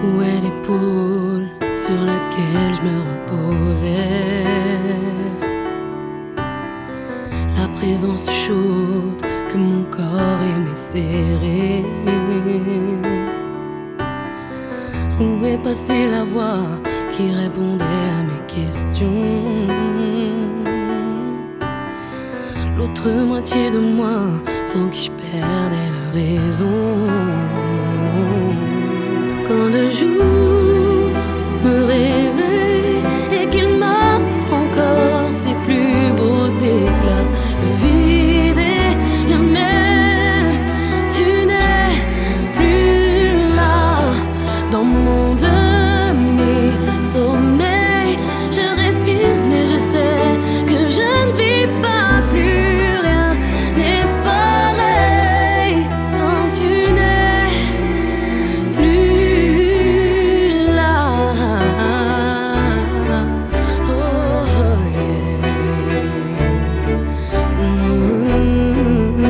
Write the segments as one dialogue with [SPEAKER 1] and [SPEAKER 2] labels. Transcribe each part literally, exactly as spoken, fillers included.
[SPEAKER 1] Où est l'épaule sur laquelle je me reposais? La présence chaude que mon corps aimait serrer. Où est passée la voix qui répondait à mes questions? L'autre moitié de moi sans qui je perdais la raison. Quand le jour me réveille et qu'il m'offre encore ses plus beaux éclats, le vide est le même. Tu n'es plus là dans mon demi-sommeil. Je respire mais je sais que je ne vis pas plus. Rien n'est pareil quand tu n'es plus là. Oh, yeah. Mm-hmm.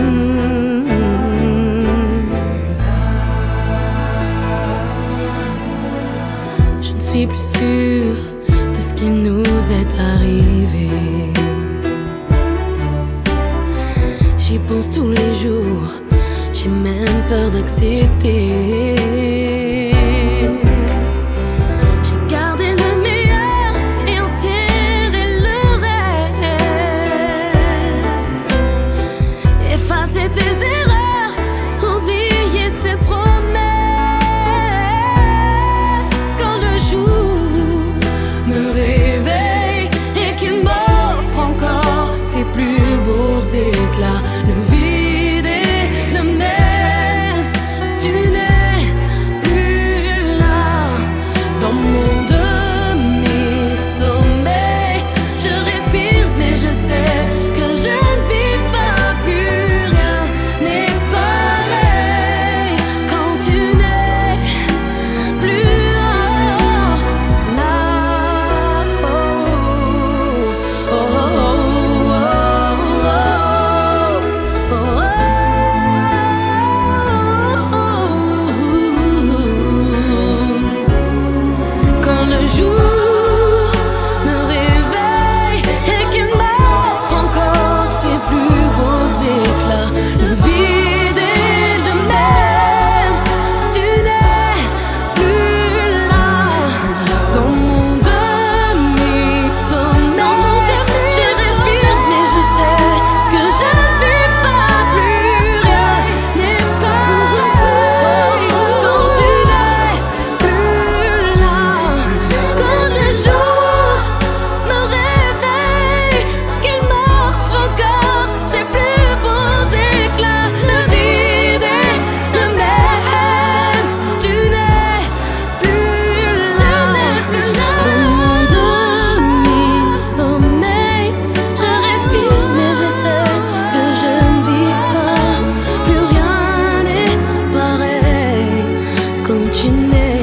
[SPEAKER 1] Je ne suis plus sûre de ce qui nous est arrivé. J'y pense tous les jours, j'ai même peur d'accepter. J'ai gardé le meilleur et enterré le reste. Effacer tes erreurs, oublier tes promesses. Quand le jour me réveille et qu'il m'offre encore ses plus beaux éclats, le vide est le même. Tu n'es plus là dans mon demi-sommeil. Je respire mais je sais que je ne vis pas plus. Rien n'est pareil quand tu n'es plus là. Oh, oh, oh, oh, oh, oh, oh. Quand le jour me réveille et qu'il m'offre encore ses plus beaux éclats, le vide est le même. Tu n'es plus là dans mon demi-sommeil. Je respire mais je sais que je ne vis pas plus. Rien n'est pareil quand tu n'es plus là. Quand le jour me réveille, qu'il m'offre encore ses plus beaux éclats, le vide est le même. Tu n'es plus là dans mon demi-sommeil. Je respire mais je sais que je ne vis pas. Plus rien n'est pareil quand tu n'es